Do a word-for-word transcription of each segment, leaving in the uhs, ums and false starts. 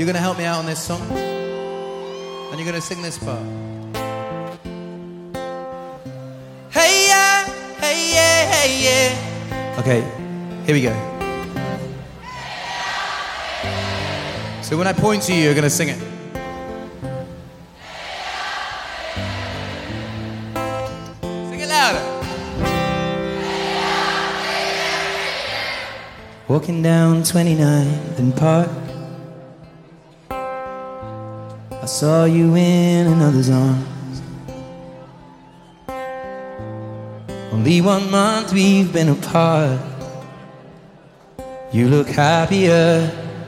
You're gonna help me out on this song, and you're gonna sing this part. Hey yeah, hey yeah, hey yeah. Okay, here we go. So when I point to you, you're gonna sing it. Sing it louder. Walking down twenty-ninth and Park, I saw you in another's arms. Only one month we've been apart. You look happier.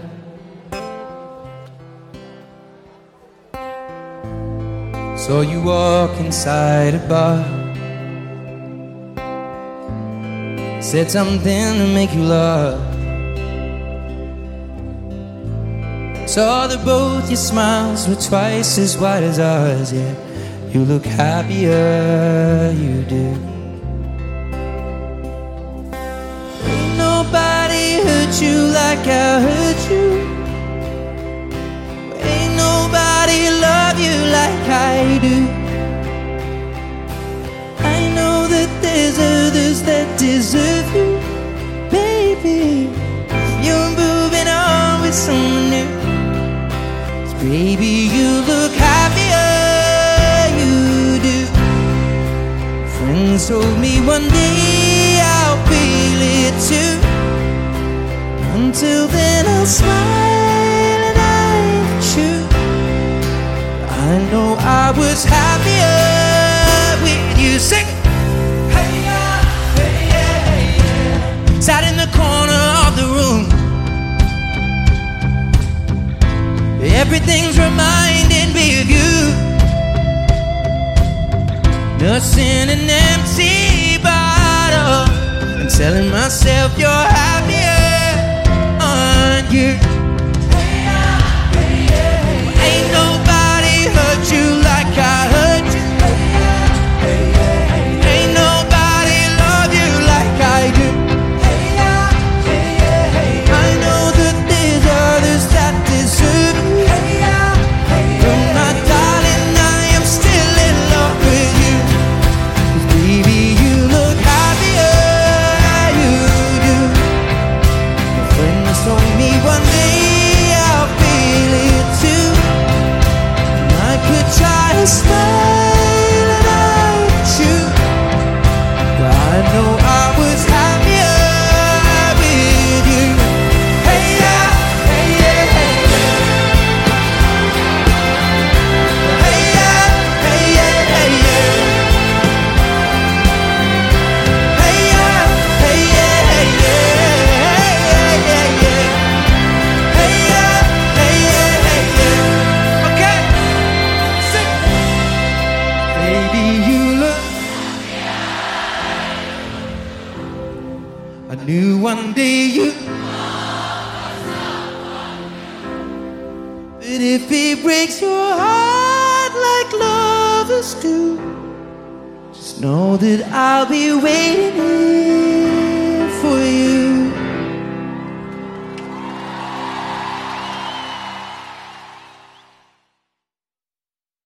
Saw you walk inside a bar. Said something to make you laugh. Saw that both your smiles were twice as wide as ours. Yeah, you look happier, you do. Ain't nobody hurt you like I hurt you. Ain't nobody love you like I do. I know that there's others that deserve you, baby. You're moving on with someone new. Baby, you look happier, you do. Friends told me one day I'll feel it too. Until then I'll smile and I chew. I know I was happier with you. Sing. Hey yeah, hey yeah, hey yeah. Sat in the corner of the room. Everything's reminding me of you. Nursing an empty bottle and telling myself you're happier, aren't you? Hey yeah, hey yeah, hey yeah. Ain't nobody hurt you like I hurt you. Hey yeah, hey yeah, hey yeah. Ain't nobody love you like I do. Hey yeah, hey yeah, hey yeah. I know that there's others that deserve you. I knew one day you. But if it breaks your heart like lovers do, just know that I'll be waiting here.